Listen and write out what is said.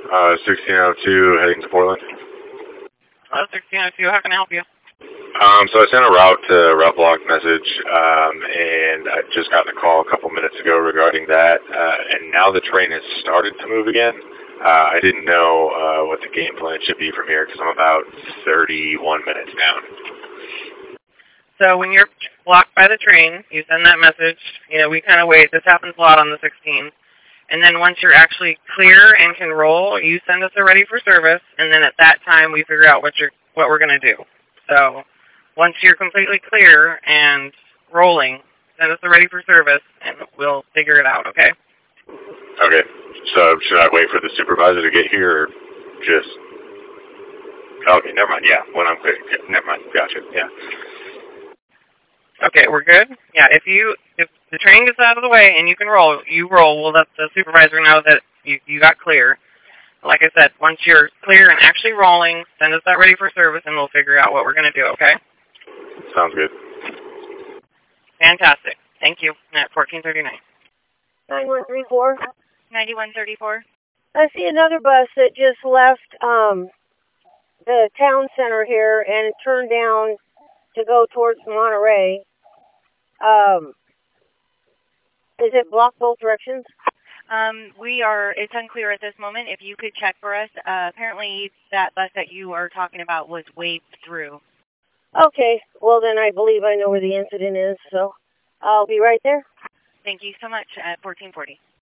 1602 heading to Portland. 1602, how can I help you? So I sent a route block message, and I just got a call a couple minutes ago regarding that, and now the train has started to move again. I didn't know what the game plan should be from here because I'm about 31 minutes down. So when you're blocked by the train, you send that message. You know, we kind of wait. This happens a lot on the 16th. And then once you're actually clear and can roll, you send us a ready for service, and then at that time we figure out what we're going to do. So once you're completely clear and rolling, send us a ready for service, and we'll figure it out, okay? Okay. So should I wait for the supervisor to get here, or just... Okay, never mind. Yeah, when I'm clear. Never mind. Gotcha. Yeah. Okay, we're good? Yeah, if the train gets out of the way and you can roll, you roll. We'll let the supervisor know that you got clear. Like I said, once you're clear and actually rolling, send us that ready for service and we'll figure out what we're going to do, okay? Sounds good. Fantastic. Thank you. At 1439. 9134. 9134. I see another bus that just left the town center here and it turned down to go towards Monterey. Is it blocked both directions? It's unclear at this moment. If you could check for us, apparently that bus that you are talking about was waved through. Okay, well then I believe I know where the incident is, so I'll be right there. Thank you so much at 1440.